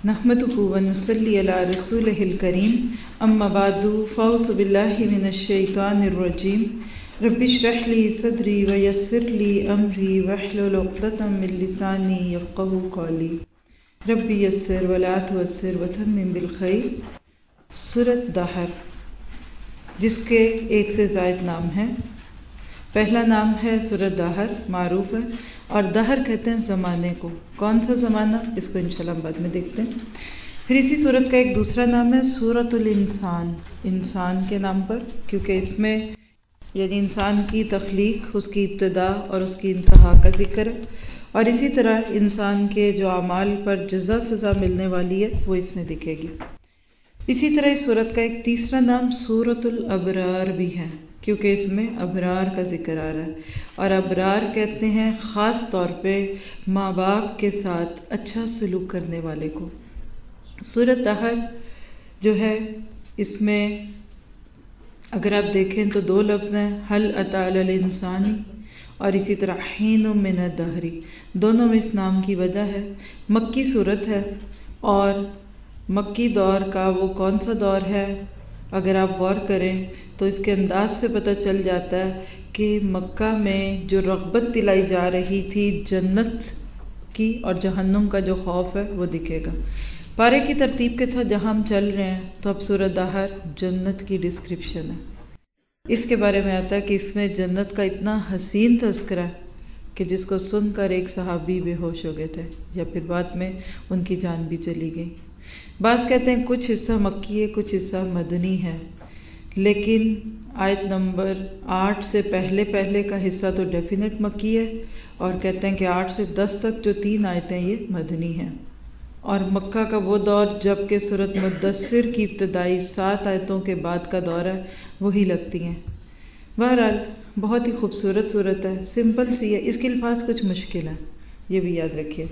نحمده ونصلي على رسوله الكريم اما بعد فاعوذ بالله من الشيطان الرجيم رب اشرح لي صدري ويسر لي امري واحلل عقدة من لساني يفقهوا قولي رب يسر ولا تعسر وتمم بالخير۔ سورۃ دہر، جس کے ایک سے زائد نام ہیں۔ پہلا نام ہے سورۃ دہر، معروف ہے، اور دہر کہتے ہیں زمانے کو۔ کون سا زمانہ، اس کو انشاءاللہ ہم بعد میں دیکھتے ہیں۔ پھر اسی سورت کا ایک دوسرا نام ہے سورۃ الانسان، انسان کے نام پر، کیونکہ اس میں یعنی انسان کی تخلیق، اس کی ابتدا اور اس کی انتہا کا ذکر ہے، اور اسی طرح انسان کے جو اعمال پر جزا سزا ملنے والی ہے وہ اس میں دکھے گی۔ اسی طرح اس سورت کا ایک تیسرا نام سورۃ الابرار بھی ہے، کیونکہ اس میں ابرار کا ذکر آ رہا ہے، اور ابرار کہتے ہیں خاص طور پہ ماں باپ کے ساتھ اچھا سلوک کرنے والے کو۔ سورۃ دہر جو ہے، اس میں اگر آپ دیکھیں تو دو لفظ ہیں، هل اتى على الانسان، اور اسی طرح حین من الدہر، دونوں میں اس نام کی وجہ ہے۔ مکی سورت ہے، اور مکی دور کا وہ کون سا دور ہے، اگر آپ غور کریں تو اس کے انداز سے پتہ چل جاتا ہے کہ مکہ میں جو رغبت دلائی جا رہی تھی جنت کی اور جہنم کا جو خوف ہے وہ دکھے گا۔ پارے کی ترتیب کے ساتھ جہاں ہم چل رہے ہیں تو اب سورۃ دہر جنت کی ڈسکرپشن ہے۔ اس کے بارے میں آتا ہے کہ اس میں جنت کا اتنا حسین تذکرہ ہے کہ جس کو سن کر ایک صحابی بے ہوش ہو گئے تھے، یا پھر بعد میں ان کی جان بھی چلی گئی۔ بعض کہتے ہیں کچھ حصہ مکی ہے، کچھ حصہ مدنی ہے، لیکن آیت نمبر 8 سے پہلے کا حصہ تو ڈیفینٹ مکی ہے، اور کہتے ہیں کہ 8 سے 10 تک جو 3 آیتیں یہ مدنی ہیں، اور مکہ کا وہ دور جب کہ سورۃ مدثر کی ابتدائی 7 آیتوں کے بعد کا دور ہے، وہی لگتی ہیں۔ بہرحال بہت ہی خوبصورت صورت ہے، سمپل سی ہے، اس کے الفاظ کچھ مشکل ہیں، یہ بھی یاد رکھیے۔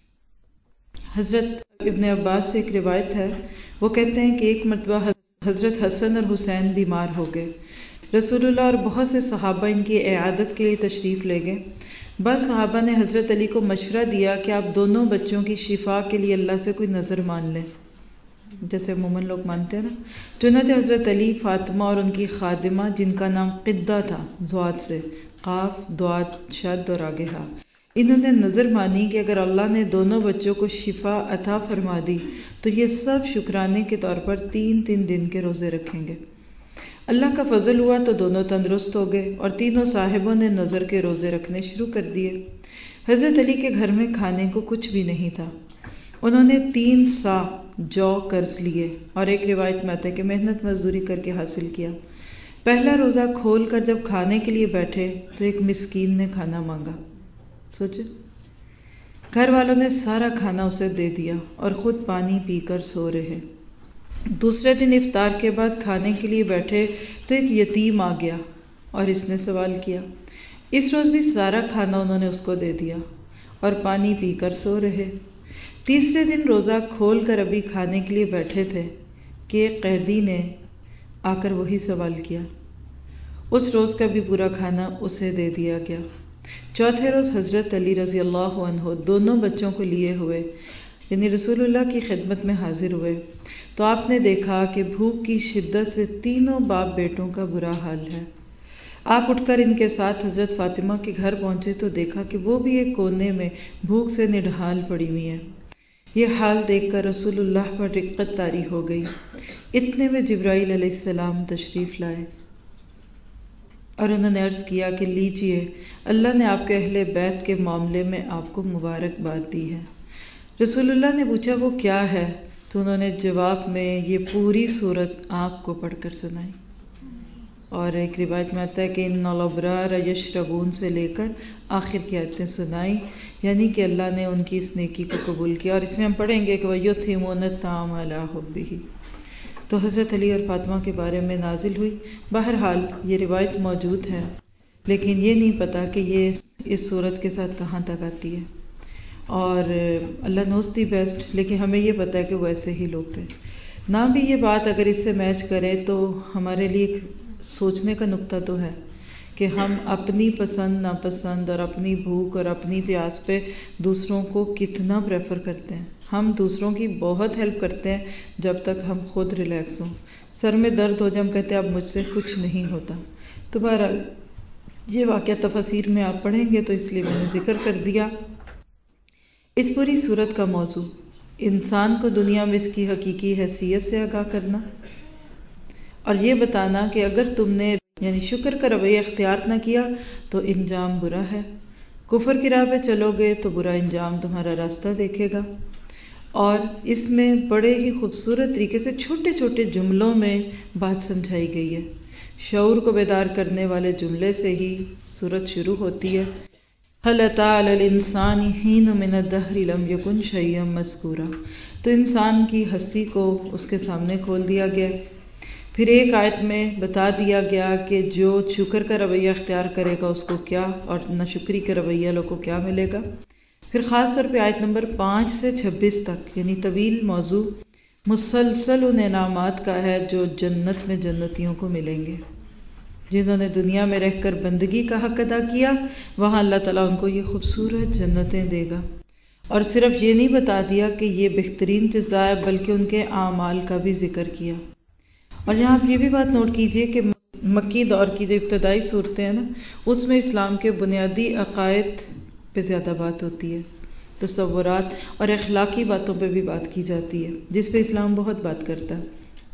حضرت ابن عباس سے ایک روایت ہے، وہ کہتے ہیں کہ ایک مرتبہ حضرت حسن اور حسین بیمار ہو گئے۔ رسول اللہ اور بہت سے صحابہ ان کی عیادت کے لیے تشریف لے گئے۔ بعض صحابہ نے حضرت علی کو مشورہ دیا کہ آپ دونوں بچوں کی شفا کے لیے اللہ سے کوئی نظر مان لیں، جیسے عموماً لوگ مانتے ہیں نا۔ چنانچہ حضرت علی، فاطمہ اور ان کی خادمہ جن کا نام قدہ تھا، ضاد سے، قاف، ضاد، شد اور آگے ہا، انہوں نے نظر مانی کہ اگر اللہ نے دونوں بچوں کو شفا عطا فرما دی تو یہ سب شکرانے کے طور پر 3 دن کے روزے رکھیں گے۔ اللہ کا فضل ہوا تو دونوں تندرست ہو گئے، اور تینوں صاحبوں نے نظر کے روزے رکھنے شروع کر دیے۔ حضرت علی کے گھر میں کھانے کو کچھ بھی نہیں تھا۔ انہوں نے 3 صاع جو قرض لیے، اور ایک روایت میں آتا ہے کہ محنت مزدوری کر کے حاصل کیا۔ پہلا روزہ کھول کر جب کھانے کے لیے بیٹھے تو ایک مسکین نے کھانا مانگا۔ سوچے، گھر والوں نے سارا کھانا اسے دے دیا اور خود پانی پی کر سو رہے۔ دوسرے دن افطار کے بعد کھانے کے لیے بیٹھے تو ایک یتیم آ گیا اور اس نے سوال کیا۔ اس روز بھی سارا کھانا انہوں نے اس کو دے دیا اور پانی پی کر سو رہے۔ تیسرے دن روزہ کھول کر ابھی کھانے کے لیے بیٹھے تھے کہ ایک قیدی نے آ کر وہی سوال کیا۔ اس روز کا بھی پورا کھانا اسے دے دیا گیا۔ چوتھے روز حضرت علی رضی اللہ عنہ دونوں بچوں کو لیے ہوئے یعنی رسول اللہ کی خدمت میں حاضر ہوئے، تو آپ نے دیکھا کہ بھوک کی شدت سے تینوں باپ بیٹوں کا برا حال ہے۔ آپ اٹھ کر ان کے ساتھ حضرت فاطمہ کے گھر پہنچے تو دیکھا کہ وہ بھی ایک کونے میں بھوک سے نڈھال پڑی ہوئی ہیں۔ یہ حال دیکھ کر رسول اللہ پر رقت طاری ہو گئی۔ اتنے میں جبرائیل علیہ السلام تشریف لائے اور انہوں نے عرض کیا کہ لیجئے، اللہ نے آپ کے اہل بیت کے معاملے میں آپ کو مبارکباد دی ہے۔ رسول اللہ نے پوچھا وہ کیا ہے، تو انہوں نے جواب میں یہ پوری صورت آپ کو پڑھ کر سنائی، اور ایک روایت میں آتا ہے کہ ان الابرار یشربون سے لے کر آخر کی آیتیں سنائی، یعنی کہ اللہ نے ان کی اس نیکی کو قبول کیا۔ اور اس میں ہم پڑھیں گے کہ وَيُطْعِمُونَ الطَّعَامَ عَلَىٰ حُبِّهِ، تو حضرت علی اور فاطمہ کے بارے میں نازل ہوئی۔ بہرحال یہ روایت موجود ہے، لیکن یہ نہیں پتا کہ یہ اس صورت کے ساتھ کہاں تک آتی ہے، اور اللہ نوز دی بیسٹ، لیکن ہمیں یہ پتا ہے کہ وہ ایسے ہی لوگ تھے۔ نہ بھی یہ بات اگر اس سے میچ کرے تو ہمارے لیے ایک سوچنے کا نقطہ تو ہے کہ ہم اپنی پسند ناپسند اور اپنی بھوک اور اپنی پیاس پہ دوسروں کو کتنا پریفر کرتے ہیں. ہم دوسروں کی بہت ہیلپ کرتے ہیں جب تک ہم خود ریلیکس ہوں. سر میں درد ہو جائے ہم کہتے ہیں اب مجھ سے کچھ نہیں ہوتا. تو بہرحال یہ واقعہ تفاسیر میں آپ پڑھیں گے تو اس لیے میں نے ذکر کر دیا. اس پوری صورت کا موضوع انسان کو دنیا میں اس کی حقیقی حیثیت سے آگاہ کرنا اور یہ بتانا کہ اگر تم نے یعنی شکر کا رویہ اختیار نہ کیا تو انجام برا ہے. کفر کی راہ پہ چلو گے تو برا انجام تمہارا راستہ دیکھے گا. اور اس میں بڑے ہی خوبصورت طریقے سے چھوٹے چھوٹے جملوں میں بات سمجھائی گئی ہے. شعور کو بیدار کرنے والے جملے سے ہی سورت شروع ہوتی ہے. هل أتى على الإنسان حين من الدهر لم يكن شيئا مذكورا. تو انسان کی ہستی کو اس کے سامنے کھول دیا گیا. پھر ایک آیت میں بتا دیا گیا کہ جو شکر کا رویہ اختیار کرے گا اس کو کیا اور ناشکری کا رویہ والوں کو کیا ملے گا. پھر خاص طور پہ آیت نمبر 5 سے 26 تک یعنی طویل موضوع مسلسل ان انعامات کا ہے جو جنت میں جنتیوں کو ملیں گے. جنہوں نے دنیا میں رہ کر بندگی کا حق ادا کیا وہاں اللہ تعالیٰ ان کو یہ خوبصورت جنتیں دے گا. اور صرف یہ نہیں بتا دیا کہ یہ بہترین جزا ہے بلکہ ان کے اعمال کا بھی ذکر کیا. اور یہاں آپ یہ بھی بات نوٹ کیجئے کہ مکی دور کی جو ابتدائی صورتیں ہیں نا اس میں اسلام کے بنیادی عقائد پہ زیادہ بات ہوتی ہے. تصورات اور اخلاقی باتوں پہ بھی بات کی جاتی ہے جس پہ اسلام بہت بات کرتا ہے.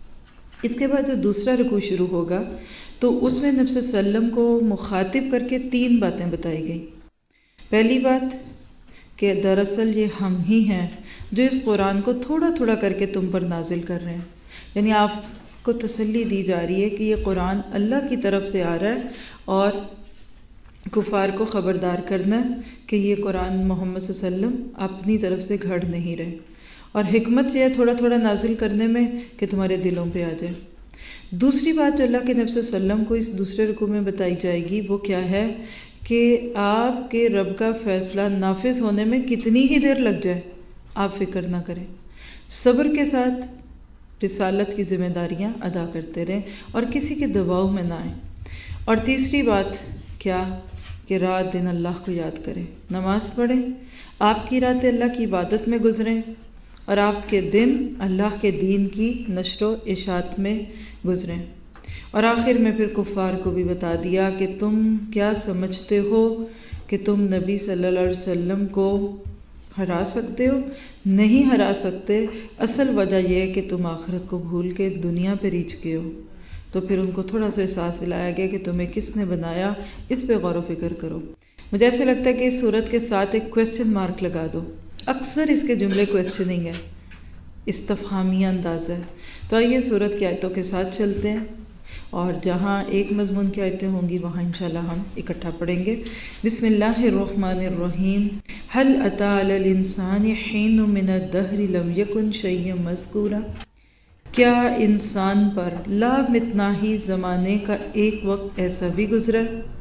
اس کے بعد جو دوسرا رکوع شروع ہوگا تو اس میں نبی صلی اللہ علیہ وسلم کو مخاطب کر کے 3 باتیں بتائی گئیں. پہلی بات کہ دراصل یہ ہم ہی ہیں جو اس قرآن کو تھوڑا تھوڑا کر کے تم پر نازل کر رہے ہیں. یعنی آپ کو تسلی دی جا رہی ہے کہ یہ قرآن اللہ کی طرف سے آ رہا ہے اور کفار کو خبردار کرنا ہے کہ یہ قرآن محمد صلی اللہ علیہ وسلم اپنی طرف سے گھڑ نہیں رہے. اور حکمت یہ ہے تھوڑا تھوڑا نازل کرنے میں کہ تمہارے دلوں پہ آ جائے. دوسری بات جو اللہ کے نبی صلی اللہ علیہ وسلم کو اس دوسرے رکوع میں بتائی جائے گی وہ کیا ہے کہ آپ کے رب کا فیصلہ نافذ ہونے میں کتنی ہی دیر لگ جائے آپ فکر نہ کریں. صبر کے ساتھ رسالت کی ذمہ داریاں ادا کرتے رہیں اور کسی کے دباؤ میں نہ آئیں. اور تیسری بات کیا کہ رات دن اللہ کو یاد کریں, نماز پڑھیں, آپ کی راتیں اللہ کی عبادت میں گزریں اور آپ کے دن اللہ کے دین کی نشر و اشاعت میں گزریں. اور آخر میں پھر کفار کو بھی بتا دیا کہ تم کیا سمجھتے ہو کہ تم نبی صلی اللہ علیہ وسلم کو ہرا سکتے ہو؟ نہیں ہرا سکتے. اصل وجہ یہ ہے کہ تم آخرت کو بھول کے دنیا پہ ریچھ گئے ہو. تو پھر ان کو تھوڑا سا احساس دلایا گیا کہ تمہیں کس نے بنایا, اس پہ غور و فکر کرو. مجھے ایسے لگتا ہے کہ اس صورت کے ساتھ ایک کویسچن مارک لگا دو. اکثر اس کے جملے کویسچننگ ہے, استفہامیہ انداز ہے. تو آئیے صورت کی آیتوں کے ساتھ چلتے ہیں اور جہاں ایک مضمون کی آیتیں ہوں گی وہاں انشاءاللہ ہم اکٹھا پڑھیں گے. بسم اللہ الرحمن الرحیم. هل أتى على الإنسان حين من الدهر لم يكن شيئا مذكورا. کیا انسان پر لامتناہی زمانے کا ایک وقت ایسا بھی گزرا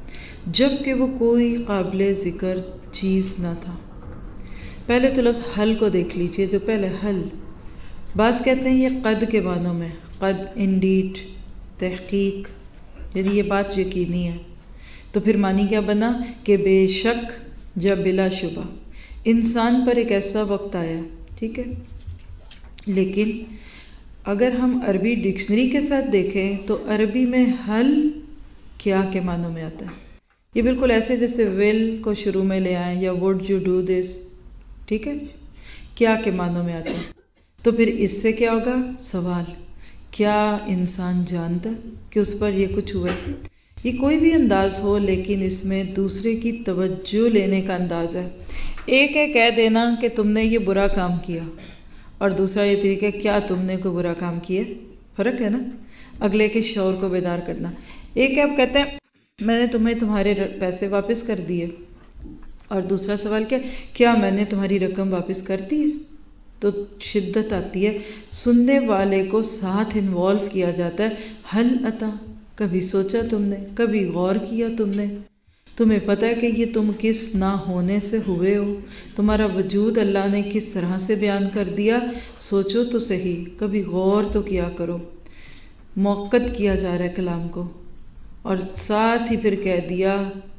جب کہ وہ کوئی قابل ذکر چیز نہ تھا. پہلے تو لفظ حل کو دیکھ لیجئے. جو پہلے حل, بعض کہتے ہیں یہ قد کے معنوں میں, قد انڈیڈ, تحقیق, یعنی یہ بات یقینی ہے. تو پھر معنی کیا بنا کہ بے شک یا بلا شبہ انسان پر ایک ایسا وقت آیا. ٹھیک ہے, لیکن اگر ہم عربی ڈکشنری کے ساتھ دیکھیں تو عربی میں حل کیا کے معنوں میں آتا ہے. یہ بالکل ایسے جیسے will کو شروع میں لے آئیں یا would you do this. ٹھیک ہے, کیا کے معنوں میں آتا ہے. تو پھر اس سے کیا ہوگا سوال, کیا انسان جانتا کہ اس پر یہ کچھ ہوا ہے. یہ کوئی بھی انداز ہو لیکن اس میں دوسرے کی توجہ لینے کا انداز ہے. ایک ہے کہہ دینا کہ تم نے یہ برا کام کیا, اور دوسرا یہ طریقہ کیا تم نے کوئی برا کام کیا. فرق ہے نا, اگلے کے شعور کو بیدار کرنا. ایک ہے آپ کہتے ہیں میں نے تمہیں تمہارے پیسے واپس کر دیے, اور دوسرا سوال کیا میں نے تمہاری رقم واپس کر دی ہے. تو شدت آتی ہے, سننے والے کو ساتھ انوالو کیا جاتا ہے. حل عطا, کبھی سوچا تم نے, کبھی غور کیا تم نے, تمہیں پتہ ہے کہ یہ تم کس نہ ہونے سے ہوئے ہو, تمہارا وجود اللہ نے کس طرح سے بیان کر دیا. سوچو تو صحیح, کبھی غور تو کیا کرو. موقت کیا جا رہا ہے کلام کو, اور ساتھ ہی پھر کہہ دیا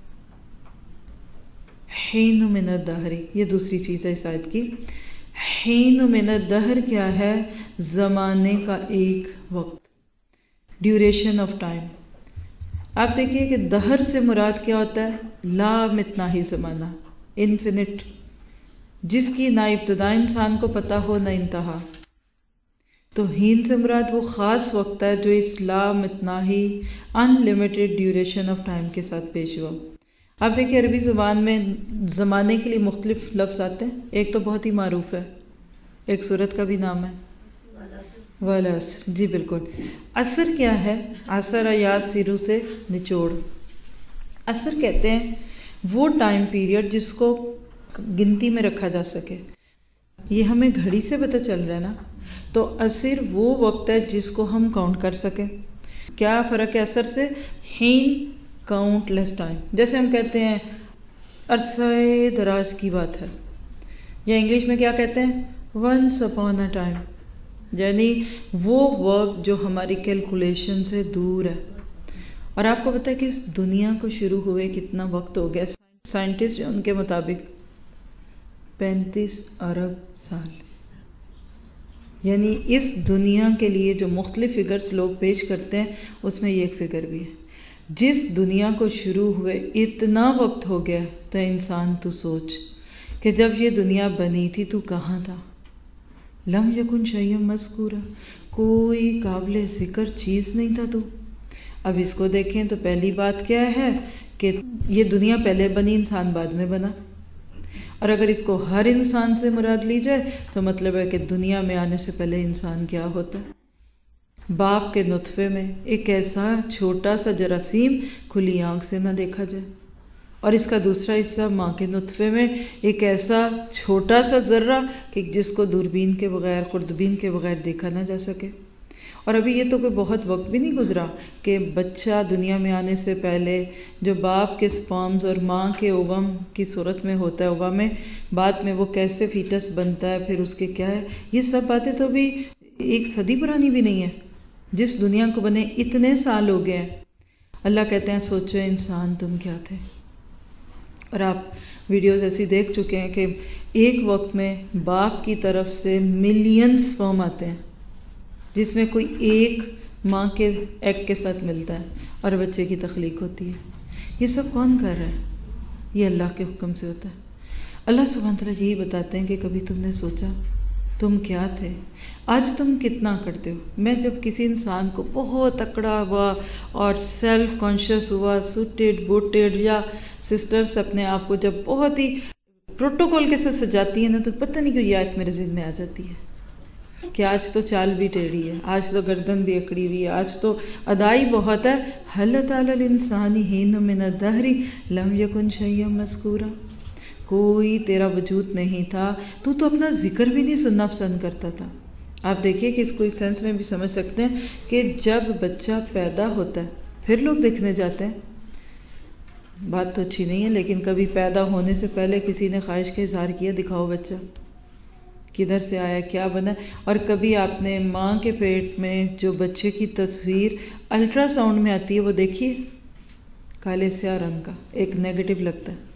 حین من الدہر، یہ دوسری چیز ہے اس آیت کی. حین من الدہر کیا ہے؟ زمانے کا ایک وقت، ڈیوریشن آف ٹائم. آپ دیکھیے کہ دہر سے مراد کیا ہوتا ہے؟ لا متناہی زمانہ، انفینٹ، جس کی نہ ابتدا انسان کو پتہ ہو نہ انتہا. تو ہین سے مراد وہ خاص وقت ہے جو اس لا متناہی unlimited duration of time کے ساتھ پیش ہوا. آپ دیکھیں عربی زبان میں زمانے کے لیے مختلف لفظ آتے ہیں. ایک تو بہت ہی معروف ہے، ایک سورت کا بھی نام ہے والعصر. جی بالکل. عصر کیا ہے؟ عصر یعصر سے نچوڑ. عصر کہتے ہیں وہ ٹائم پیریڈ جس کو گنتی میں رکھا جا سکے. یہ ہمیں گھڑی سے پتہ چل رہا ہے نا، تو عصر وہ وقت ہے جس کو ہم کاؤنٹ کر سکیں. کیا فرق ہے عصر سے؟ حین کاؤنٹ لیس ٹائم. جیسے ہم کہتے ہیں عرصہ دراز کی بات ہے، یا انگلش میں کیا کہتے ہیں ونس اپون اے ٹائم، یعنی وہ وقت جو ہماری کیلکولیشن سے دور ہے. اور آپ کو پتہ ہے کہ اس دنیا کو شروع ہوئے کتنا وقت ہو گیا؟ سائنٹسٹ ان کے مطابق 35 ارب سال. یعنی اس دنیا کے لیے جو مختلف فگرز لوگ پیش کرتے ہیں اس میں یہ ایک فگر بھی ہے. جس دنیا کو شروع ہوئے اتنا وقت ہو گیا. تو انسان تو سوچ کہ جب یہ دنیا بنی تھی تو کہاں تھا؟ لم یکن شیئا مذکورا، کوئی قابل ذکر چیز نہیں تھا تو. اب اس کو دیکھیں تو پہلی بات کیا ہے کہ یہ دنیا پہلے بنی، انسان بعد میں بنا. اور اگر اس کو ہر انسان سے مراد لی جائے تو مطلب ہے کہ دنیا میں آنے سے پہلے انسان کیا ہوتا ہے؟ باپ کے نطفے میں ایک ایسا چھوٹا سا جراثیم کھلی آنکھ سے نہ دیکھا جائے، اور اس کا دوسرا حصہ ماں کے نطفے میں ایک ایسا چھوٹا سا ذرہ کہ جس کو دوربین کے بغیر، خوردبین کے بغیر دیکھا نہ جا سکے. اور ابھی یہ تو کوئی بہت وقت بھی نہیں گزرا کہ بچہ دنیا میں آنے سے پہلے جو باپ کے سپرمز اور ماں کے اووم کی صورت میں ہوتا ہے، اووا میں، بعد میں وہ کیسے فیٹس بنتا ہے، پھر اس کے کیا ہے، یہ سب باتیں تو ابھی 1 صدی پرانی بھی نہیں ہے. جس دنیا کو بنے اتنے سال ہو گئے ہیں. اللہ کہتے ہیں سوچو انسان تم کیا تھے. اور آپ ویڈیوز ایسی دیکھ چکے ہیں کہ ایک وقت میں باپ کی طرف سے ملینز سپرم آتے ہیں، جس میں کوئی ایک ماں کے ایگ کے ساتھ ملتا ہے اور بچے کی تخلیق ہوتی ہے. یہ سب کون کر رہا ہے؟ یہ اللہ کے حکم سے ہوتا ہے. اللہ سبحانہ تعالیٰ یہی بتاتے ہیں کہ کبھی تم نے سوچا تم کیا تھے؟ آج تم کتنا کرتے ہو؟ میں جب کسی انسان کو بہت تکڑا ہوا اور سیلف کانشیس ہوا، سوٹیڈ بوٹیڈ، یا سسٹرز اپنے آپ کو جب بہت ہی پروٹوکول کے ساتھ سجاتی ہیں نا، تو پتہ نہیں کیوں یہ آیت میرے ذہن میں آ جاتی ہے کہ آج تو چال بھی ٹیڑھی ہے، آج تو گردن بھی اکڑی ہوئی ہے، آج تو ادائی بہت ہے. هل اتى على الانسان حين من الدهر لم يكن شيئا مذکورا. کوئی تیرا وجود نہیں تھا، تو اپنا ذکر بھی نہیں سننا پسند کرتا تھا. آپ دیکھیے کہ اس کو اس سینس میں بھی سمجھ سکتے ہیں کہ جب بچہ پیدا ہوتا ہے پھر لوگ دیکھنے جاتے ہیں. بات تو اچھی نہیں ہے، لیکن کبھی پیدا ہونے سے پہلے کسی نے خواہش کا اظہار کیا دکھاؤ بچہ کدھر سے آیا، کیا بنا. اور کبھی آپ نے ماں کے پیٹ میں جو بچے کی تصویر الٹرا ساؤنڈ میں آتی ہے وہ دیکھیے، کالے سیاہ رنگ کا، ایک نیگیٹو لگتا ہے.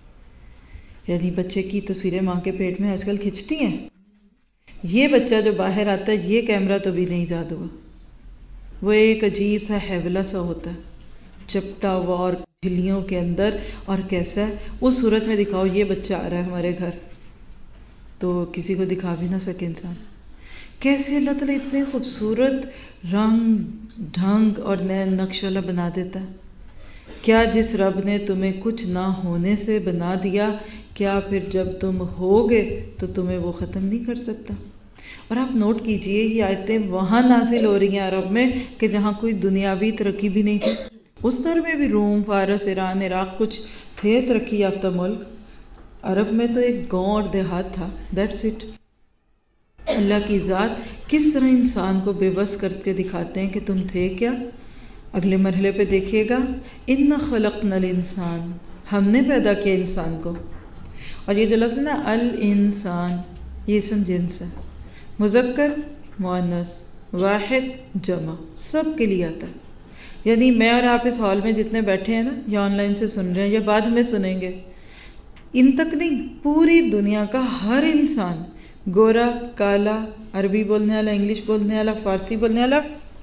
یعنی بچے کی تصویریں ماں کے پیٹ میں آج کل کھنچتی ہیں. یہ بچہ جو باہر آتا ہے یہ کیمرہ تو بھی نہیں یاد ہوا، وہ ایک عجیب سا ہیولا سا ہوتا ہے، چپٹا ہوا اور جھلیوں کے اندر. اور کیسا ہے اس صورت میں دکھاؤ یہ بچہ آ رہا ہے ہمارے گھر تو کسی کو دکھا بھی نہ سکے انسان. کیسے اللہ تعالیٰ اتنے خوبصورت رنگ ڈھنگ اور نئے نقش والا بنا دیتا ہے. کیا جس رب نے تمہیں کچھ نہ ہونے سے بنا دیا، کیا پھر جب تم ہوگے تو تمہیں وہ ختم نہیں کر سکتا؟ اور آپ نوٹ کیجئے یہ آیتیں وہاں نازل ہو رہی ہیں عرب میں کہ جہاں کوئی دنیاوی ترقی بھی نہیں تھی. اس دور میں بھی روم، فارس، ایران، عراق کچھ تھے ترقی یافتہ ملک. عرب میں تو ایک گاؤں اور دیہات تھا، دیٹس اٹ. اللہ کی ذات کس طرح انسان کو بے بس کر کے دکھاتے ہیں کہ تم تھے کیا. اگلے مرحلے پہ دیکھیے گا اِنَّا خَلَقْنَا الْإِنسَانَ، ہم نے پیدا کیا انسان کو. اور یہ جو لفظ ہے نا الانسان، یہ اسم جنس ہے، مذکر مؤنث، واحد جمع، سب کے لیے آتا ہے. یعنی میں اور آپ اس ہال میں جتنے بیٹھے ہیں نا، یا آن لائن سے سن رہے ہیں یا بعد میں سنیں گے، ان تک نہیں، پوری دنیا کا ہر انسان، گورا، کالا، عربی بولنے والا، انگلش بولنے والا، فارسی بولنے والا،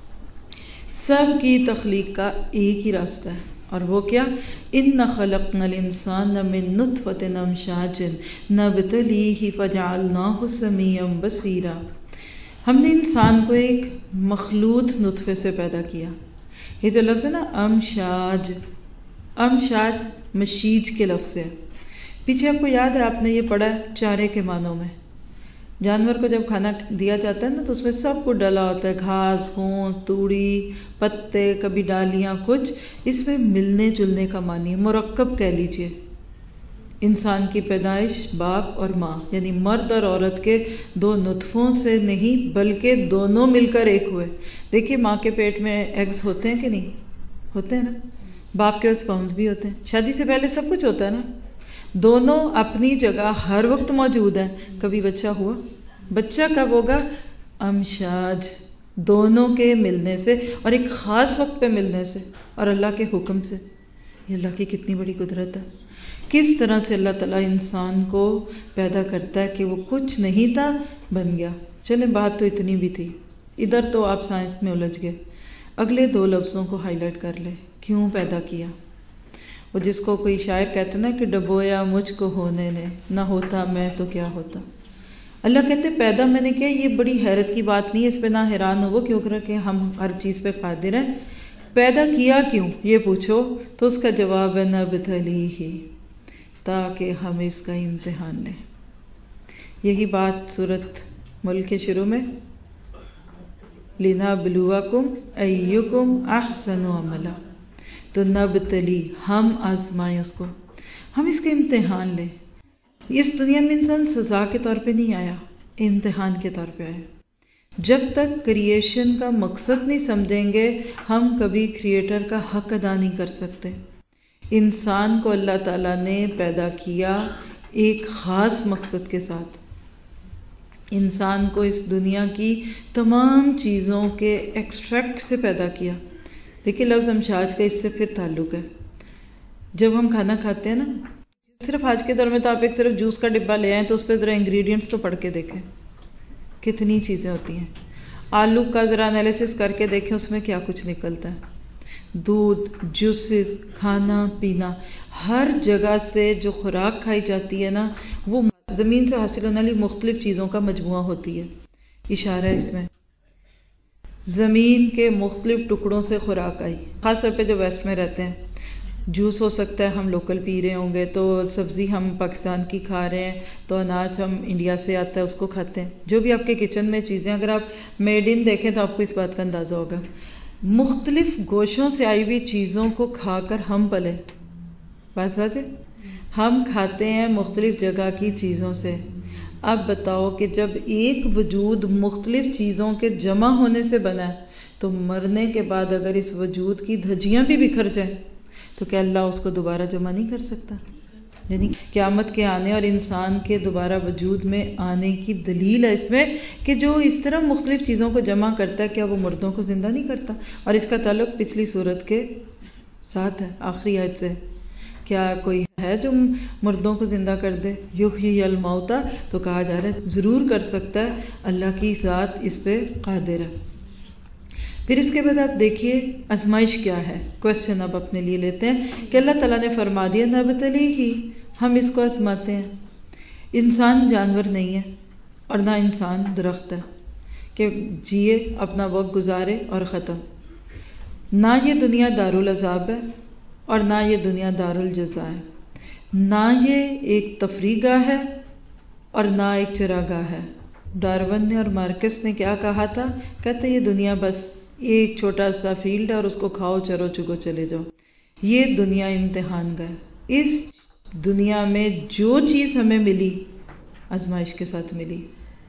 سب کی تخلیق کا ایک ہی راستہ ہے، اور وہ کیا؟ اِنَّ خَلَقْنَا الْإِنسَانَ مِن نُطْفَةٍ أَمْشَاجٍ نَبْتَلِيهِ فَجَعَلْنَاهُ سَمِيعًا بَصِيرًا۔ ہم نے انسان کو ایک مخلوط نطفے سے پیدا کیا۔ یہ جو لفظ ہے نا امشاج، امشاج مشیج کے لفظ ہے۔ پیچھے آپ کو یاد ہے، آپ نے یہ پڑھا ہے چارے کے معنوں میں، جانور کو جب کھانا دیا جاتا ہے نا تو اس میں سب کچھ ڈلا ہوتا ہے، گھاس پھوس، توڑی، پتے، کبھی ڈالیاں، کچھ اس میں ملنے جلنے کا معنی ہے، مرکب کہہ لیجئے۔ انسان کی پیدائش باپ اور ماں یعنی مرد اور عورت کے دو نطفوں سے نہیں بلکہ دونوں مل کر ایک ہوئے۔ دیکھیے ماں کے پیٹ میں ایگز ہوتے ہیں کہ نہیں ہوتے ہیں نا، باپ کے اسپرمز بھی ہوتے ہیں، شادی سے پہلے سب کچھ ہوتا ہے نا، دونوں اپنی جگہ ہر وقت موجود ہیں۔ کبھی بچہ ہوا، بچہ کب ہوگا؟ امشاج، دونوں کے ملنے سے، اور ایک خاص وقت پہ ملنے سے، اور اللہ کے حکم سے۔ یہ اللہ کی کتنی بڑی قدرت ہے، کس طرح سے اللہ تعالیٰ انسان کو پیدا کرتا ہے کہ وہ کچھ نہیں تھا بن گیا۔ چلیں بات تو اتنی بھی تھی، ادھر تو آپ سائنس میں الجھ گئے۔ اگلے دو لفظوں کو ہائی لائٹ کر لیں، کیوں پیدا کیا؟ وہ جس کو کوئی شاعر کہتے نا کہ ڈبویا مجھ کو ہونے نے، نہ ہوتا میں تو کیا ہوتا۔ اللہ کہتے پیدا میں نے کیا، یہ بڑی حیرت کی بات نہیں ہے، اس پہ نہ حیران ہو کیونکہ ہم ہر چیز پہ قادر ہیں۔ پیدا کیا کیوں یہ پوچھو تو اس کا جواب ہے نبتلیہ، تاکہ ہم اس کا امتحان لیں۔ یہی بات سورۃ ملک کے شروع میں لِنَبْلُوَكُمْ أَيُّكُمْ أَحْسَنُ عَمَلًا، تو نبتلی ہم آزمائیں اس کو، ہم اس کا امتحان لیں۔ اس دنیا میں انسان سزا کے طور پہ نہیں آیا، امتحان کے طور پہ آیا۔ جب تک کریشن کا مقصد نہیں سمجھیں گے ہم کبھی کریٹر کا حق ادا نہیں کر سکتے۔ انسان کو اللہ تعالیٰ نے پیدا کیا ایک خاص مقصد کے ساتھ، انسان کو اس دنیا کی تمام چیزوں کے ایکسٹریکٹ سے پیدا کیا۔ دیکھیے لفظ امشاج کا اس سے پھر تعلق ہے۔ جب ہم کھانا کھاتے ہیں نا، صرف آج کے دور میں تو آپ ایک صرف جوس کا ڈبہ لے آئیں تو اس پہ ذرا انگریڈینٹس تو پڑھ کے دیکھیں، کتنی چیزیں ہوتی ہیں۔ آلو کا ذرا انالیسس کر کے دیکھیں اس میں کیا کچھ نکلتا ہے۔ دودھ، جوسز، کھانا پینا، ہر جگہ سے جو خوراک کھائی جاتی ہے نا، وہ زمین سے حاصل ہونے والی مختلف چیزوں کا مجموعہ ہوتی ہے۔ اشارہ ہے اس میں زمین کے مختلف ٹکڑوں سے خوراک آئی، خاص طور پہ جو ویسٹ میں رہتے ہیں۔ جوس ہو سکتا ہے ہم لوکل پی رہے ہوں گے، تو سبزی ہم پاکستان کی کھا رہے ہیں، تو اناج ہم انڈیا سے آتا ہے اس کو کھاتے ہیں۔ جو بھی آپ کے کچن میں چیزیں، اگر آپ میڈ ان دیکھیں تو آپ کو اس بات کا اندازہ ہوگا۔ مختلف گوشوں سے آئی ہوئی چیزوں کو کھا کر ہم پلے، بات ہے، ہم کھاتے ہیں مختلف جگہ کی چیزوں سے۔ اب بتاؤ کہ جب ایک وجود مختلف چیزوں کے جمع ہونے سے بنا ہے، تو مرنے کے بعد اگر اس وجود کی دھجیاں بھی بکھر جائیں تو کیا اللہ اس کو دوبارہ جمع نہیں کر سکتا؟ یعنی قیامت کے آنے اور انسان کے دوبارہ وجود میں آنے کی دلیل ہے اس میں کہ جو اس طرح مختلف چیزوں کو جمع کرتا ہے، کیا وہ مردوں کو زندہ نہیں کرتا؟ اور اس کا تعلق پچھلی سورت کے ساتھ ہے، آخری آیت سے۔ کیا کوئی ہے جو مردوں کو زندہ کر دے؟ یحیی الموتى، تو کہا جا رہا ہے ضرور کر سکتا ہے، اللہ کی ذات اس پہ قادر ہے۔ پھر اس کے بعد آپ دیکھیے آزمائش کیا ہے، کوشچن اب اپنے لیے لیتے ہیں کہ اللہ تعالیٰ نے فرما دیا نبتلیہ، ہم اس کو آزماتے ہیں۔ انسان جانور نہیں ہے اور نہ انسان درخت ہے کہ جیے اپنا وقت گزارے اور ختم۔ نہ یہ دنیا دارالعذاب ہے اور نہ یہ دنیا دارالجزا ہے، نہ یہ ایک تفریح گاہ ہے اور نہ ایک چراگاہ ہے۔ ڈارون نے اور مارکس نے کیا کہا تھا؟ کہتے یہ دنیا بس ایک چھوٹا سا فیلڈ ہے اور اس کو کھاؤ چرو چگو چلے جاؤ۔ یہ دنیا امتحان گاہ ہے۔ اس دنیا میں جو چیز ہمیں ملی آزمائش کے ساتھ ملی۔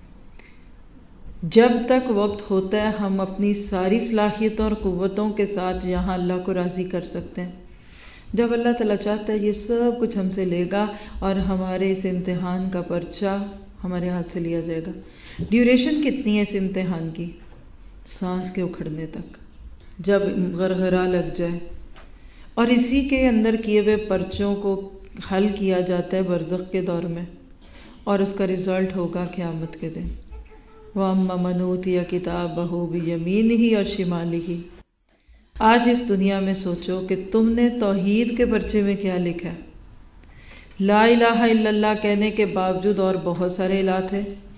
جب تک وقت ہوتا ہے ہم اپنی ساری صلاحیتوں اور قوتوں کے ساتھ یہاں اللہ کو راضی کر سکتے ہیں۔ جب اللہ تعالیٰ چاہتا ہے یہ سب کچھ ہم سے لے گا اور ہمارے اس امتحان کا پرچہ ہمارے ہاتھ سے لیا جائے گا۔ ڈیوریشن کتنی ہے اس امتحان کی؟ سانس کے اکھڑنے تک۔ جب غرغرہ لگ جائے، اور اسی کے اندر کیے ہوئے پرچوں کو حل کیا جاتا ہے برزخ کے دور میں، اور اس کا رزلٹ ہوگا قیامت کے دن۔ وَأَمَّا مَنْ أُوتِيَ كِتَابَهُ بِيَمِينِهِ اور شمالِهِ۔ آج اس دنیا میں سوچو کہ تم نے توحید کے پرچے میں کیا لکھا ہے؟ لا الہ الا اللہ کہنے کے باوجود اور بہت سارے الہ تھے۔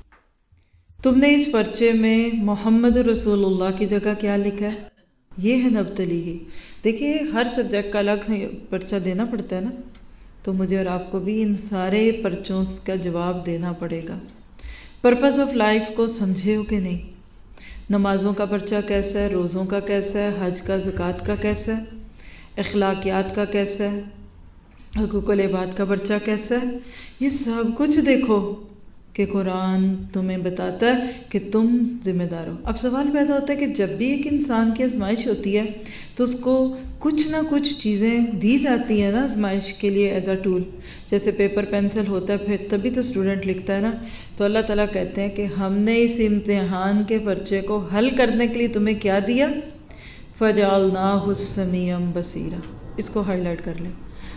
تم نے اس پرچے میں محمد رسول اللہ کی جگہ کیا لکھا ہے؟ یہ ہے نبتلیہ۔ دیکھیے ہر سبجیکٹ کا الگ پرچہ دینا پڑتا ہے نا، تو مجھے اور آپ کو بھی ان سارے پرچوں کا جواب دینا پڑے گا۔ پرپز آف لائف کو سمجھے ہو کہ نہیں؟ نمازوں کا پرچہ کیسا ہے، روزوں کا کیسا ہے، حج کا زکوٰۃ کا کیسا ہے، اخلاقیات کا کیسا ہے، حقوق العباد کا پرچہ کیسا ہے، یہ سب کچھ دیکھو کہ قرآن تمہیں بتاتا ہے کہ تم ذمہ دار ہو۔ اب سوال پیدا ہوتا ہے کہ جب بھی ایک انسان کی آزمائش ہوتی ہے تو اس کو کچھ نہ کچھ چیزیں دی جاتی ہیں نا آزمائش کے لیے ایز اے ٹول، جیسے پیپر پینسل ہوتا ہے، پھر تبھی تو اسٹوڈنٹ لکھتا ہے نا۔ تو اللہ تعالیٰ کہتے ہیں کہ ہم نے اس امتحان کے پرچے کو حل کرنے کے لیے تمہیں کیا دیا؟ فَجَعَلْنَاهُ سَمِيعًا بَصِيرًا۔ اس کو ہائی لائٹ کر لیں،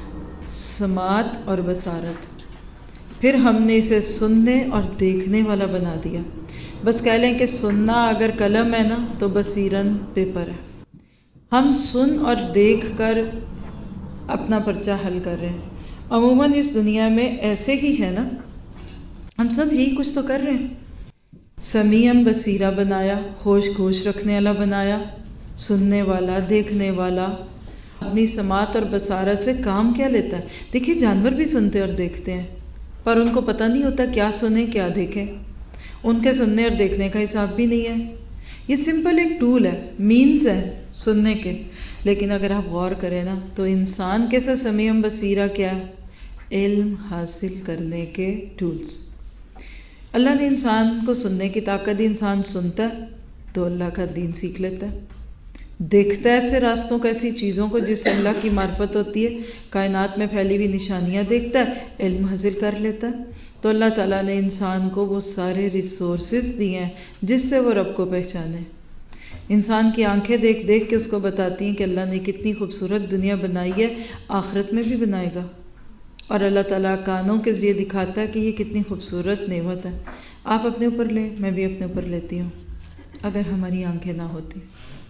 سماعت اور بصارت۔ پھر ہم نے اسے سننے اور دیکھنے والا بنا دیا۔ بس کہہ لیں کہ سننا اگر قلم ہے نا تو بصیرن پیپر ہے۔ ہم سن اور دیکھ کر اپنا پرچہ حل کر رہے ہیں۔ عموماً اس دنیا میں ایسے ہی ہے نا، ہم سب یہی کچھ تو کر رہے ہیں۔ سمیعاً بصیرہ بنایا، ہوش رکھنے والا بنایا، سننے والا، دیکھنے والا۔ اپنی سماعت اور بصارت سے کام کیا لیتا ہے؟ دیکھیے جانور بھی سنتے اور دیکھتے ہیں، پر ان کو پتہ نہیں ہوتا کیا سنیں کیا دیکھیں۔ ان کے سننے اور دیکھنے کا حساب بھی نہیں ہے۔ یہ سمپل ایک ٹول ہے، مینز ہے سننے کے۔ لیکن اگر آپ غور کریں نا تو انسان کے ساتھ سمیع بصیرہ کیا ہے؟ علم حاصل کرنے کے ٹولز۔ اللہ نے انسان کو سننے کی طاقت دی، انسان سنتا ہے تو اللہ کا دین سیکھ لیتا ہے، دیکھتا ہے ایسے راستوں کو، ایسی چیزوں کو جس سے اللہ کی معرفت ہوتی ہے، کائنات میں پھیلی ہوئی نشانیاں دیکھتا ہے، علم حاصل کر لیتا ہے۔ تو اللہ تعالیٰ نے انسان کو وہ سارے ریسورسز دیے ہیں جس سے وہ رب کو پہچانے۔ انسان کی آنکھیں دیکھ دیکھ کے اس کو بتاتی ہیں کہ اللہ نے کتنی خوبصورت دنیا بنائی ہے، آخرت میں بھی بنائے گا۔ اور اللہ تعالیٰ کانوں کے ذریعے دکھاتا ہے کہ یہ کتنی خوبصورت نعمت ہے۔ آپ اپنے اوپر لیں، میں بھی اپنے اوپر لیتی ہوں۔ اگر ہماری آنکھیں نہ ہوتی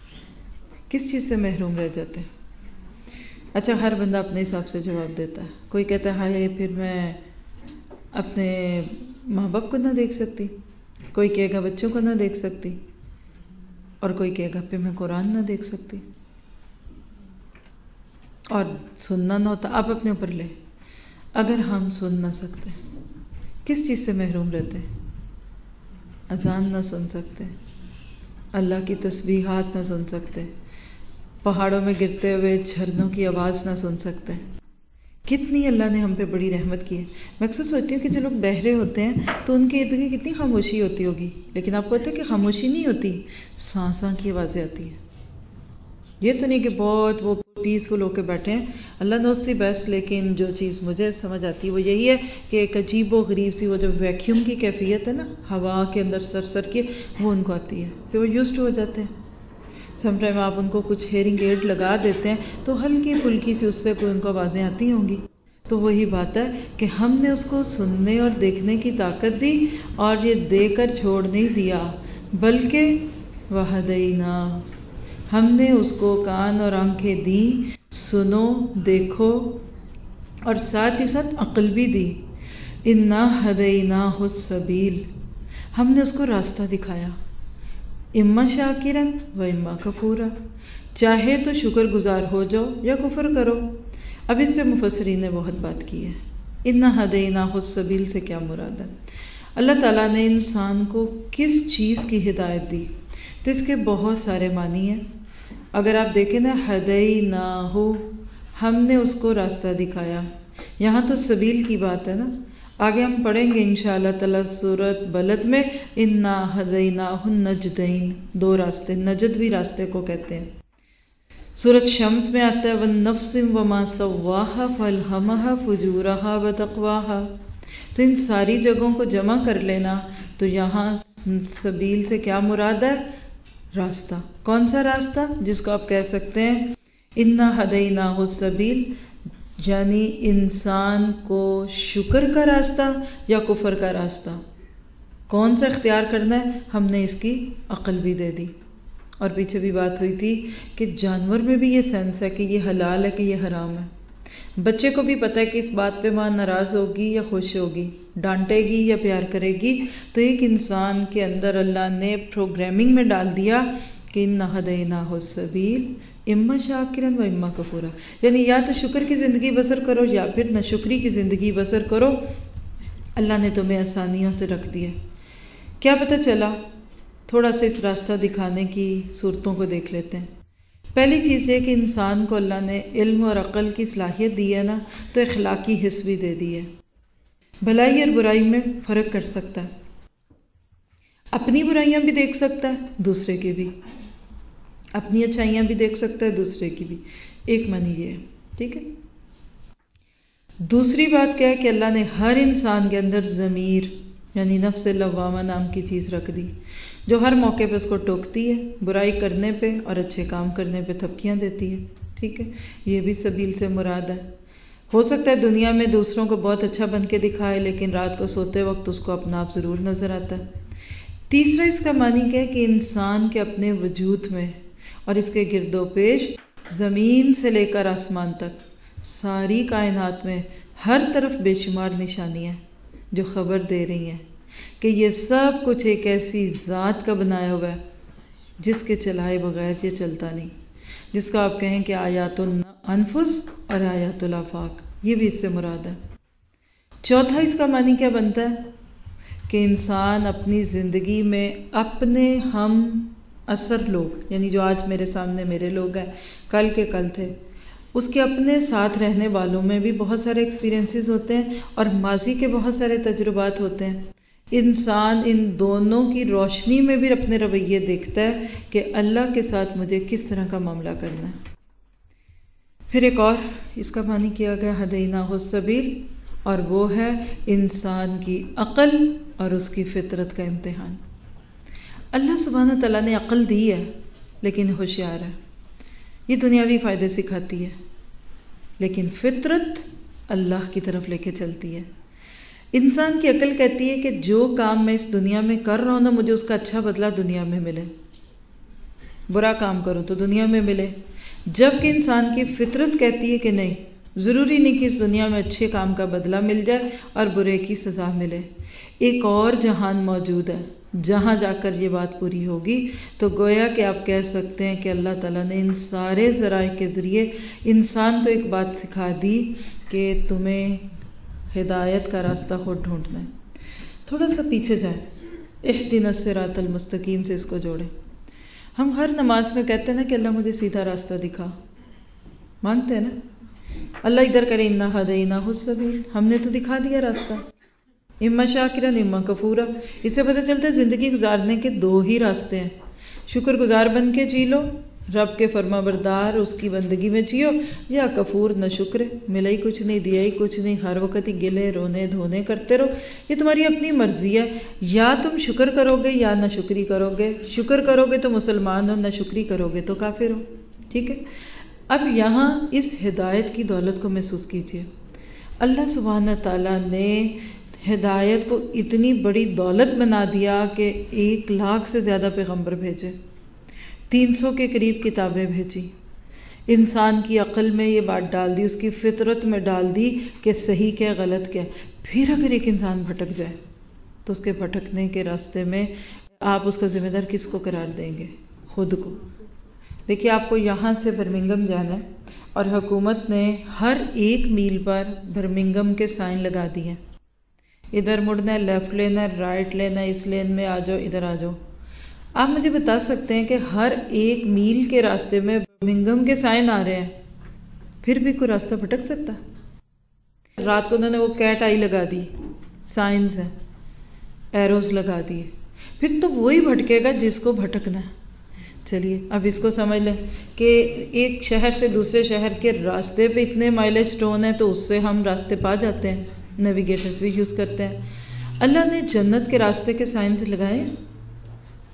کس چیز سے محروم رہ جاتے ہیں؟ اچھا ہر بندہ اپنے حساب سے جواب دیتا ہے۔ کوئی کہتا ہے ہائے پھر میں اپنے ماں باپ کو نہ دیکھ سکتی، کوئی کہے گا بچوں کو نہ دیکھ سکتی، اور کوئی کہے گا پھر میں قرآن نہ دیکھ سکتی اور سننا نہ ہوتا۔ آپ اپنے اوپر لیں، اگر ہم سن نہ سکتے کس چیز سے محروم رہتے؟ اذان نہ سن سکتے، اللہ کی تسبیحات نہ سن سکتے، پہاڑوں میں گرتے ہوئے جھرنوں کی آواز نہ سن سکتے۔ کتنی اللہ نے ہم پہ بڑی رحمت کی ہے۔ میں اکثر سوچتی ہوں کہ جو لوگ بہرے ہوتے ہیں تو ان کے ارد گرد کتنی خاموشی ہوتی ہوگی، لیکن آپ کو پتہ ہے کہ خاموشی نہیں ہوتی، سانساں کی آوازیں آتی ہیں۔ یہ تو نہیں کہ بہت وہ پیسفل ہو کے بیٹھے ہیں، اللہ نوز دی بیسٹ، لیکن جو چیز مجھے سمجھ آتی ہے وہ یہی ہے کہ ایک عجیب و غریب سی وہ جو ویکیوم کی کیفیت ہے نا، ہوا کے اندر سر کی، وہ ان کو آتی ہے، پھر وہ یوزڈ ہو جاتے ہیں۔ سم ٹائم آپ ان کو کچھ ہیئرنگ ایڈ لگا دیتے ہیں تو ہلکی پھلکی سی اس سے کوئی ان کو آوازیں آتی ہوں گی۔ تو وہی بات ہے کہ ہم نے اس کو سننے اور دیکھنے کی طاقت دی، اور یہ دے کر چھوڑ نہیں دیا، بلکہ وَهَدَيْنَا، ہم نے اس کو کان اور آنکھیں دی، سنو دیکھو، اور ساتھ ہی ساتھ عقل بھی دی۔ إِنَّا هَدَيْنَاهُ السَّبِيلَ، ہم نے اس کو راستہ دکھایا، اما شاکرن و اما کفورا، چاہے تو شکر گزار ہو جاؤ یا کفر کرو۔ اب اس پہ مفسرین نے بہت بات کی ہے۔ اِنَّا هَدَيْنَاهُ السَّبِيلَ سے کیا مراد ہے؟ اللہ تعالیٰ نے انسان کو کس چیز کی ہدایت دی؟ تو اس کے بہت سارے معنی ہیں۔ اگر آپ دیکھیں نا، هَدَيْنَاهُ، ہم نے اس کو راستہ دکھایا، یہاں تو سبیل کی بات ہے نا۔ آگے ہم پڑھیں گے انشاءاللہ تعالیٰ سورۃ بلد میں، اِنَّا هَدَيْنَاهُ النَّجْدَيْن، دو راستے، نجد بھی راستے کو کہتے ہیں۔ سورۃ شمس میں آتا ہے وَالنَّفْسٍ وَمَا سَوَّاهَا فَأَلْهَمَهَا فُجُورَهَا وَتَقْوَاهَا۔ تو ان ساری جگہوں کو جمع کر لینا، تو یہاں سبیل سے کیا مراد ہے؟ راستہ. کون سا راستہ؟ جس کو آپ کہہ سکتے ہیں انا ہدیناہ السبیل، یعنی انسان کو شکر کا راستہ یا کفر کا راستہ کون سا اختیار کرنا ہے، ہم نے اس کی عقل بھی دے دی. اور پیچھے بھی بات ہوئی تھی کہ جانور میں بھی یہ سینس ہے کہ یہ حلال ہے کہ یہ حرام ہے. بچے کو بھی پتہ ہے کہ اس بات پہ ماں ناراض ہوگی یا خوش ہوگی، ڈانٹے گی یا پیار کرے گی. تو ایک انسان کے اندر اللہ نے پروگرامنگ میں ڈال دیا کہ اِنَّا هَدَيْنَاهُ السَّبِيلَ اِمَّا شَاكِرًا وَإِمَّا كَفُورًا، یعنی یا تو شکر کی زندگی بسر کرو یا پھر ناشکری کی زندگی بسر کرو. اللہ نے تمہیں آسانیوں سے رکھ دیا. کیا پتہ چلا؟ تھوڑا سا اس راستہ دکھانے کی صورتوں کو دیکھ لیتے ہیں. پہلی چیز یہ کہ انسان کو اللہ نے علم اور عقل کی صلاحیت دی ہے نا، تو اخلاقی حص بھی دے دی ہے. بھلائی اور برائی میں فرق کر سکتا ہے، اپنی برائیاں بھی دیکھ سکتا ہے، دوسرے کی بھی، اپنی اچھائیاں بھی دیکھ سکتا ہے، دوسرے کی بھی. ایک معنی یہ ہے. ٹھیک ہے. دوسری بات کیا ہے کہ اللہ نے ہر انسان کے اندر ضمیر یعنی نفس لوامہ نام کی چیز رکھ دی، جو ہر موقع پہ اس کو ٹوکتی ہے، برائی کرنے پہ اور اچھے کام کرنے پہ تھپکیاں دیتی ہے. ٹھیک ہے. یہ بھی سبیل سے مراد ہے. ہو سکتا ہے دنیا میں دوسروں کو بہت اچھا بن کے دکھائے، لیکن رات کو سوتے وقت اس کو اپنا آپ ضرور نظر آتا ہے. تیسرا اس کا معنی کیا ہے کہ انسان کے اپنے وجود میں اور اس کے گرد و پیش، زمین سے لے کر آسمان تک ساری کائنات میں ہر طرف بے شمار نشانیاں جو خبر دے رہی ہیں کہ یہ سب کچھ ایک ایسی ذات کا بنایا ہوا ہے جس کے چلائے بغیر یہ چلتا نہیں، جس کا آپ کہیں کہ آیات الانفس اور آیات الافاق، یہ بھی اس سے مراد ہے. چوتھا اس کا معنی کیا بنتا ہے کہ انسان اپنی زندگی میں اپنے ہم اثر لوگ، یعنی جو آج میرے سامنے میرے لوگ ہیں، کل کے کل تھے، اس کے اپنے ساتھ رہنے والوں میں بھی بہت سارے ایکسپیرینسز ہوتے ہیں اور ماضی کے بہت سارے تجربات ہوتے ہیں. انسان ان دونوں کی روشنی میں بھی اپنے رویے دیکھتا ہے کہ اللہ کے ساتھ مجھے کس طرح کا معاملہ کرنا ہے. پھر ایک اور اس کا معنی کیا گیا ہدیناہ السبیل، اور وہ ہے انسان کی عقل اور اس کی فطرت کا امتحان. اللہ سبحانہ تعالیٰ نے عقل دی ہے لیکن ہوشیار ہے، یہ دنیاوی فائدے سکھاتی ہے، لیکن فطرت اللہ کی طرف لے کے چلتی ہے. انسان کی عقل کہتی ہے کہ جو کام میں اس دنیا میں کر رہا ہوں نا، مجھے اس کا اچھا بدلہ دنیا میں ملے، برا کام کروں تو دنیا میں ملے. جبکہ انسان کی فطرت کہتی ہے کہ نہیں، ضروری نہیں کہ اس دنیا میں اچھے کام کا بدلہ مل جائے اور برے کی سزا ملے. ایک اور جہان موجود ہے جہاں جا کر یہ بات پوری ہوگی. تو گویا کہ آپ کہہ سکتے ہیں کہ اللہ تعالیٰ نے ان سارے ذرائع کے ذریعے انسان کو ایک بات سکھا دی کہ تمہیں ہدایت کا راستہ خود ڈھونڈنا ہے. تھوڑا سا پیچھے جائیں، اہدنا الصراط المستقیم سے اس کو جوڑیں. ہم ہر نماز میں کہتے ہیں نا کہ اللہ مجھے سیدھا راستہ دکھا، مانگتے ہیں نا. اللہ ادھر کرے انا ہدیناہ السبیل، ہم نے تو دکھا دیا راستہ، اما شاکرا اما کفورا. اس سے پتہ چلتا ہے زندگی گزارنے کے دو ہی راستے ہیں. شکر گزار بن کے جی لو، رب کے فرما بردار اس کی بندگی میں جیو، یا کفور نہ شکر، ملا ہی کچھ نہیں، دیا ہی کچھ نہیں، ہر وقت ہی گلے رونے دھونے کرتے رہو. یہ تمہاری اپنی مرضی ہے، یا تم شکر کرو گے یا نہ شکری کرو گے. شکر کرو گے تو مسلمان ہو، نہ شکری کرو گے تو کافر ہو. ٹھیک ہے. اب یہاں اس ہدایت کی دولت کو محسوس کیجیے. اللہ سبحانہ تعالیٰ نے ہدایت کو اتنی بڑی دولت بنا دیا کہ 1,00,000 سے زیادہ پیغمبر بھیجے، 300 کے قریب کتابیں بھیجی. انسان کی عقل میں یہ بات ڈال دی، اس کی فطرت میں ڈال دی کہ صحیح کیا غلط کیا. پھر اگر ایک انسان بھٹک جائے تو اس کے بھٹکنے کے راستے میں آپ اس کا ذمہ دار کس کو قرار دیں گے؟ خود کو. دیکھیے آپ کو یہاں سے برمنگم جانا ہے اور حکومت نے ہر 1 میل پر برمنگم کے سائن لگا دیے، ادھر مڑنا ہے، لیفٹ لینا ہے، رائٹ لینا ہے، اس لین میں آ جاؤ، ادھر آ جاؤ. آپ مجھے بتا سکتے ہیں کہ ہر 1 میل کے راستے میں برمنگم کے سائن آ رہے ہیں، پھر بھی کوئی راستہ بھٹک سکتا؟ رات کو انہوں نے وہ کیٹ آئی لگا دی، سائنز ہیں، ایروز لگا دیے، پھر تو وہی بھٹکے گا جس کو بھٹکنا ہے. چلیے اب اس کو سمجھ لیں کہ ایک شہر سے دوسرے شہر کے راستے پہ اتنے مائلج سٹون ہیں تو اس سے ہم راستے پا جاتے ہیں، نیویگیٹرز بھی یوز کرتے ہیں. اللہ نے جنت کے راستے کے سائنس لگائے،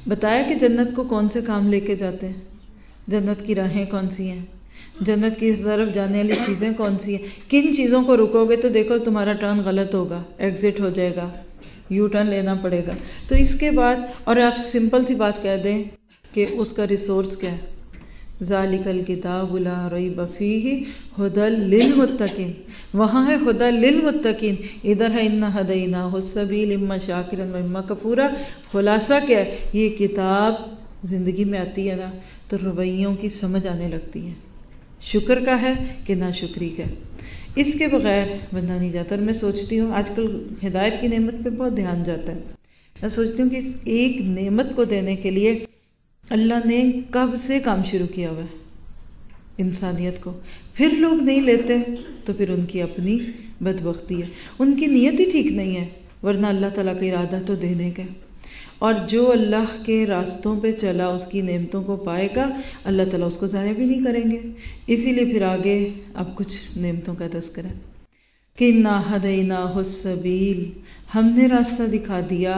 بتایا کہ جنت کو کون سے کام لے کے جاتے ہیں، جنت کی راہیں کون سی ہیں، جنت کی طرف جانے والی چیزیں کون سی ہیں، کن چیزوں کو رکو گے تو دیکھو تمہارا ٹرن غلط ہوگا، ایگزٹ ہو جائے گا، یو ٹرن لینا پڑے گا۔ تو اس کے بعد اور آپ سمپل سی بات کہہ دیں کہ اس کا ریسورس کیا ہے، ذالک الکتاب لا ریب فیہ ھدی للمتقین، وہاں ہے ھدی للمتقین، ادھر ہے انا ھدیناہ السبیل اما شاکرا و اما کفورا۔ خلاصہ کیا ہے، یہ کتاب زندگی میں آتی ہے نا تو رویوں کی سمجھ آنے لگتی ہے، شکر کا ہے کہ ناشکری کا ہے، اس کے بغیر بندہ نہیں جاتا۔ اور میں سوچتی ہوں آج کل ہدایت کی نعمت پہ بہت دھیان جاتا ہے، میں سوچتی ہوں کہ اس ایک نعمت کو دینے کے لیے اللہ نے کب سے کام شروع کیا ہوا ہے انسانیت کو، پھر لوگ نہیں لیتے تو پھر ان کی اپنی بدبختی ہے، ان کی نیت ہی ٹھیک نہیں ہے، ورنہ اللہ تعالیٰ کا ارادہ تو دینے کا۔ اور جو اللہ کے راستوں پہ چلا اس کی نعمتوں کو پائے گا، اللہ تعالیٰ اس کو ضائع بھی نہیں کریں گے۔ اسی لیے پھر آگے اب کچھ نعمتوں کا تذکرہ کہ انا ھدیناہ السبیل، ہم نے راستہ دکھا دیا،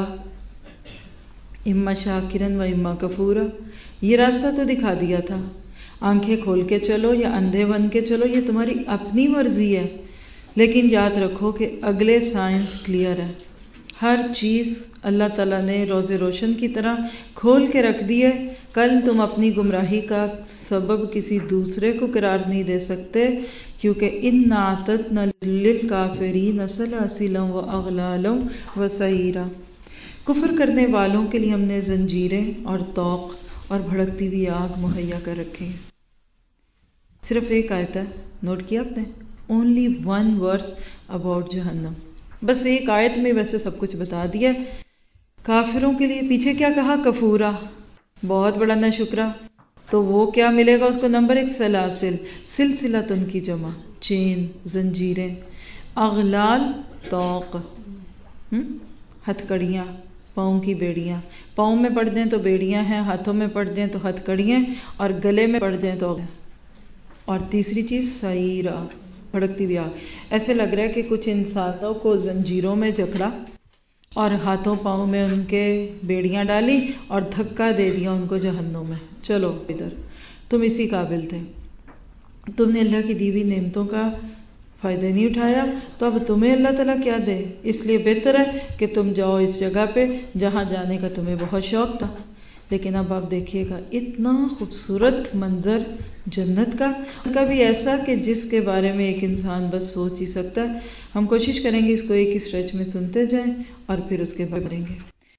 اما شاکرا و اما کفورا، یہ راستہ تو دکھا دیا تھا، آنکھیں کھول کے چلو یا اندھے بن کے چلو یہ تمہاری اپنی مرضی ہے، لیکن یاد رکھو کہ اگلے سائنس کلیئر ہے، ہر چیز اللہ تعالیٰ نے روز روشن کی طرح کھول کے رکھ دی ہے، کل تم اپنی گمراہی کا سبب کسی دوسرے کو قرار نہیں دے سکتے، کیونکہ اِنَّا أَعْتَدْنَا لِلْكَافِرِينَ سَلَاسِلًا وَأَغْلَالًا وَسَعِيرًا، کفر کرنے والوں کے لیے ہم نے زنجیریں اور طوق اور بھڑکتی ہوئی آگ مہیا کر رکھے ہیں۔ صرف ایک آیت ہے، نوٹ کیا آپ نے، only one verse about جہنم، بس ایک آیت میں ویسے سب کچھ بتا دیا۔ کافروں کے لیے پیچھے کیا کہا، کفورا، بہت بڑا نہ شکرا، تو وہ کیا ملے گا اس کو، نمبر ایک سلاسل، سلسلہ تن کی جمع، چین، زنجیریں، اغلال، طوق، ہتھ کڑیاں، پاؤں کی بیڑیاں، پاؤں میں پڑ جائیں تو بیڑیاں ہیں، ہاتھوں میں پڑ جائیں تو ہتھ کڑیاں، اور گلے میں پڑ جائیں تو، اور تیسری چیز سعیرہ، بھڑکتی ہوئی آگ۔ ایسے لگ رہا ہے کہ کچھ انسانوں کو زنجیروں میں جکڑا اور ہاتھوں پاؤں میں ان کے بیڑیاں ڈالی اور دھکا دے دیا ان کو جہنم میں، چلو ادھر، تم اسی قابل تھے، تم نے اللہ کی دی ہوئی نعمتوں کا فائدہ نہیں اٹھایا، تو اب تمہیں اللہ تعالیٰ کیا دے، اس لیے بہتر ہے کہ تم جاؤ اس جگہ پہ جہاں جانے کا تمہیں بہت شوق تھا۔ لیکن اب آپ دیکھیے گا اتنا خوبصورت منظر جنت کا بھی ایسا کہ جس کے بارے میں ایک انسان بس سوچ ہی سکتا ہے۔ ہم کوشش کریں گے اس کو ایک ہی اسٹریچ میں سنتے جائیں اور پھر اس کے بعد کریں گے۔